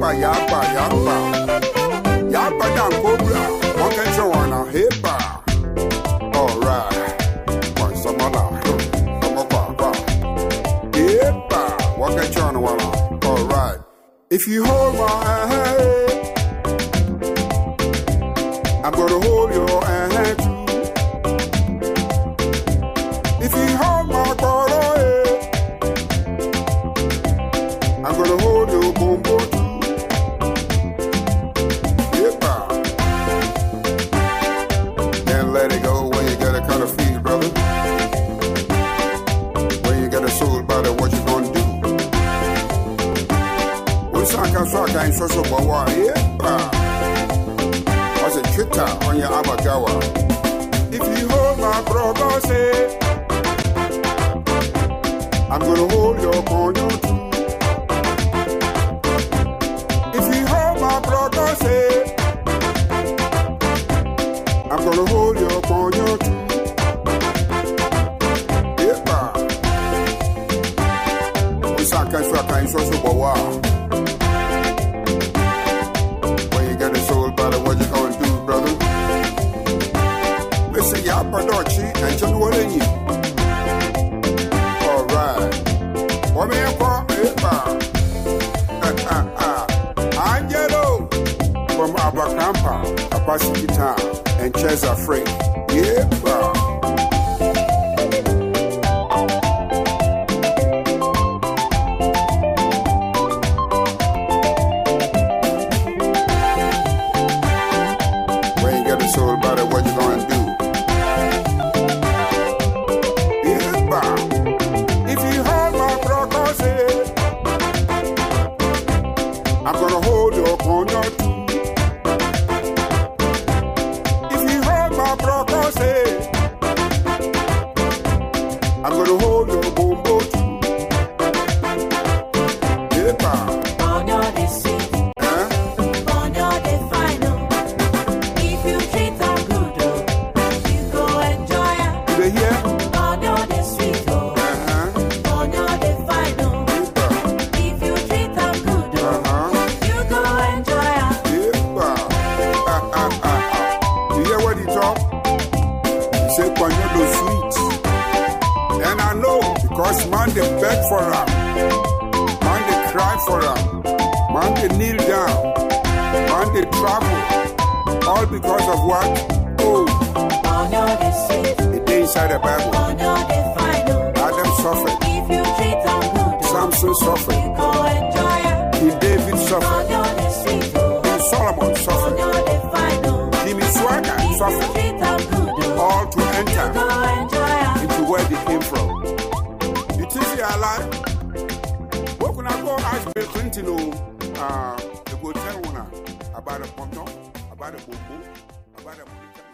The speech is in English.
Yapa down cobra. What can you wanna hip? Alright. One some other. Yep. What can you wanna? Alright. If you hold my hand, I'm gonna hold your hand too. If you hold my body, I'm gonna hold your bumbo too. Yep. Can't let it go when you get a kind of feel, brother. When you get a soul about it, what you gonna do? When Saka in social power, yep. As a chitter on your abagawa. If you hold my brother, say, I'm gonna hold your corner too. If you hold my brother, say, I'm gonna hold your corner too. Yeah. We Saka in social power. Padochi and John Wallen. Alright. What may I call it? Angelo from Abacampa, Capacity Town, and Chesa Free. Yep. When you get a soul about it, what you gonna do? I'm gonna hold your corner too. If you hold my brother, say, I'm gonna hold your bumbo too. Yeah. Corner the sweet, corner the final. If you treat them good, you go enjoy it. Do they hear? Corner the sweet, corner the final. If you treat them good, you go enjoy it. You hear what he talk? He said, Panyodo sweet. And I know, because man, they beg for him. Man, they cry for him. Man, they kneel down. Man, they travel. All because of what? Oh, Corner the sweet, it ain't inside the Bible. corner the final. Adam suffered. If you treat them good, Samson you suffered. go enjoy it. King David suffered. Corner the sweet, King Solomon suffered. corner the final. Jimmy Swagger If you suffered. treat them good, All to you enter go enjoy it. into where they came from. You think they are alive? What can I go ask Bill Clinton? The go tell one about a ponton, about a boo, about a